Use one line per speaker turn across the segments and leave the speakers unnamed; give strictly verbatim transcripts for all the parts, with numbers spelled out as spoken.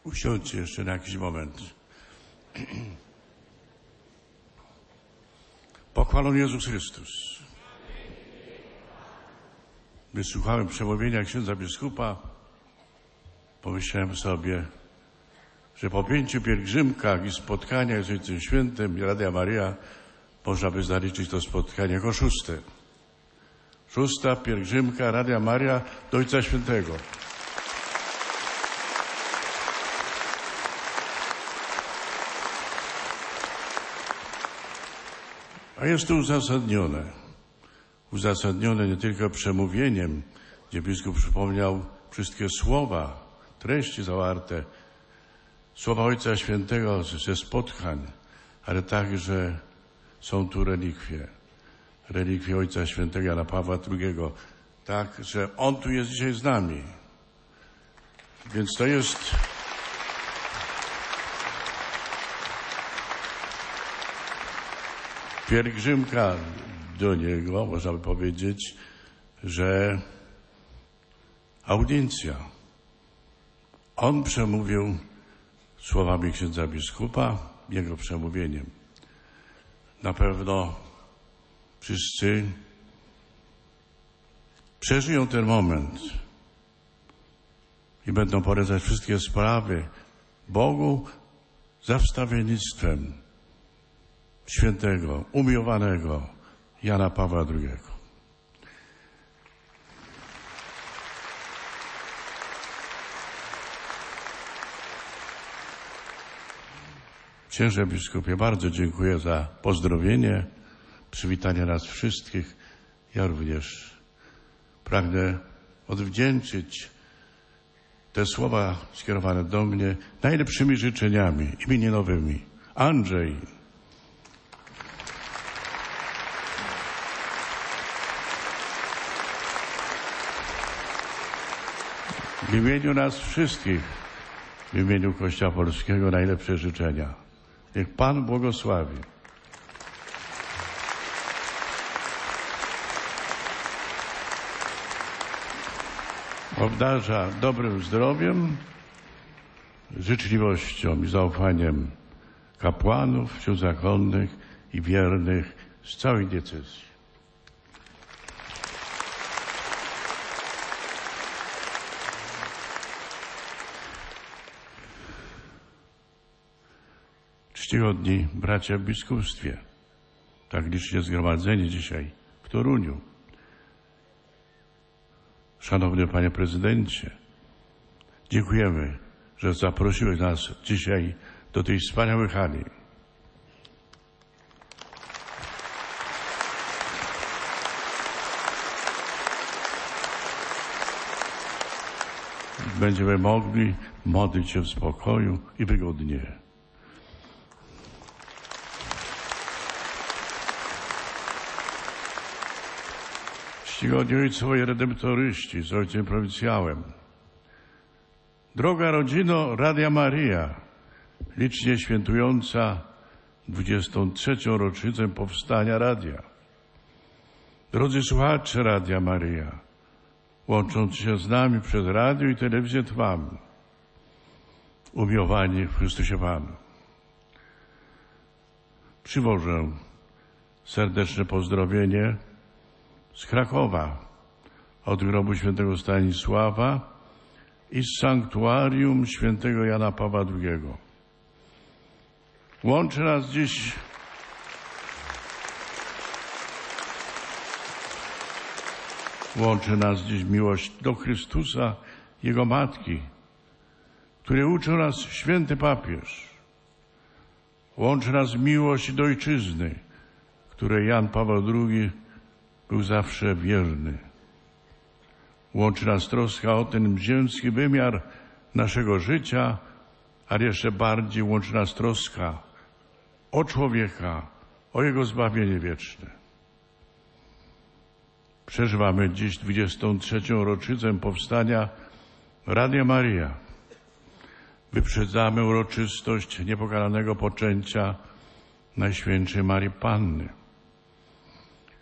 Usiądźcie jeszcze na jakiś moment. Pochwalony Jezus Chrystus. Wysłuchałem przemówienia księdza biskupa. Pomyślałem sobie, że po pięciu pielgrzymkach i spotkaniach z Ojcem Świętym i Radia Maria można by zaliczyć to spotkanie jako szóste. Szósta pielgrzymka Radia Maria do Ojca Świętego. A jest to uzasadnione. Uzasadnione nie tylko przemówieniem, gdzie biskup przypomniał wszystkie słowa, treści zawarte, słowa Ojca Świętego ze spotkań, ale także są tu relikwie. Relikwie Ojca Świętego Jana Pawła drugiego. Tak, że On tu jest dzisiaj z nami. Więc to jest... pielgrzymka do Niego, można by powiedzieć, że audiencja. On przemówił słowami księdza biskupa, jego przemówieniem. Na pewno wszyscy przeżyją ten moment i będą polecać wszystkie sprawy Bogu za wstawiennictwem świętego, umiłowanego Jana Pawła drugiego. Księże biskupie, bardzo dziękuję za pozdrowienie, przywitanie nas wszystkich. Ja również pragnę odwdzięczyć te słowa skierowane do mnie najlepszymi życzeniami imieninowymi. Andrzej. W imieniu nas wszystkich, w imieniu Kościoła Polskiego najlepsze życzenia. Niech Pan błogosławi. Obdarza dobrym zdrowiem, życzliwością i zaufaniem kapłanów, księży zakonnych i wiernych z całej diecezji. Czcigodni bracia w biskupstwie, tak licznie zgromadzeni dzisiaj w Toruniu. Szanowny Panie Prezydencie, dziękujemy, że zaprosiłeś nas dzisiaj do tej wspaniałej hali. Będziemy mogli modlić się w spokoju i wygodnie. Czcigodni ojcowie redemptoryści z ojcem prowincjałem. Droga rodzino Radia Maria, licznie świętująca dwudziestą trzecią rocznicę powstania radia. Drodzy słuchacze Radia Maria, łącząc się z nami przez radio i telewizję Trwam, umiłowani w Chrystusie Panu. Przywożę serdeczne pozdrowienie z Krakowa, od grobu świętego Stanisława i z sanktuarium świętego Jana Pawła drugiego. Łączy nas dziś łączy nas dziś miłość do Chrystusa, Jego Matki, której uczył nas święty papież. Łączy nas miłość do Ojczyzny, której Jan Paweł drugi był zawsze wierny. Łączy nas troska o ten ziemski wymiar naszego życia, ale jeszcze bardziej łączy nas troska o człowieka, o jego zbawienie wieczne. Przeżywamy dziś dwudziestą trzecią rocznicę powstania Radia Maria. Wyprzedzamy uroczystość niepokalanego poczęcia Najświętszej Marii Panny.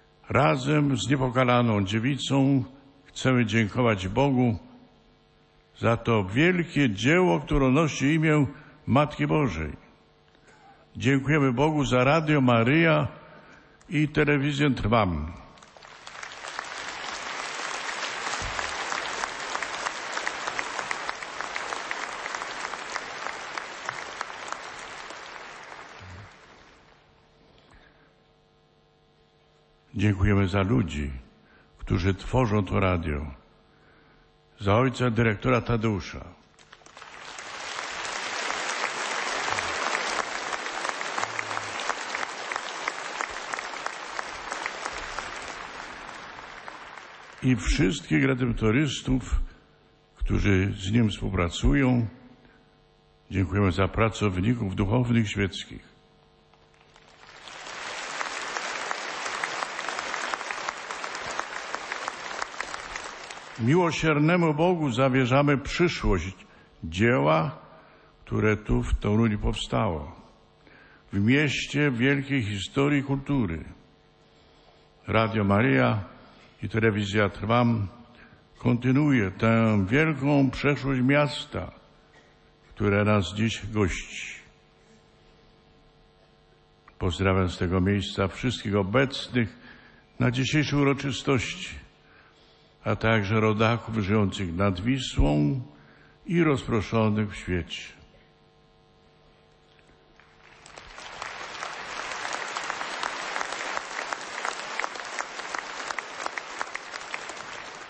Razem z niepokalaną dziewicą chcemy dziękować Bogu za to wielkie dzieło, które nosi imię Matki Bożej. Dziękujemy Bogu za Radio Maryja i telewizję Trwam. Dziękujemy za ludzi, którzy tworzą to radio. Za ojca dyrektora Tadeusza. I wszystkich redemptorystów, którzy z nim współpracują. Dziękujemy za pracowników duchownych świeckich. Miłosiernemu Bogu zawierzamy przyszłość dzieła, które tu w Toruniu powstało. W mieście wielkiej historii i kultury. Radio Maryja i telewizja Trwam kontynuuje tę wielką przeszłość miasta, które nas dziś gości. Pozdrawiam z tego miejsca wszystkich obecnych na dzisiejszej uroczystości, a także rodaków żyjących nad Wisłą i rozproszonych w świecie.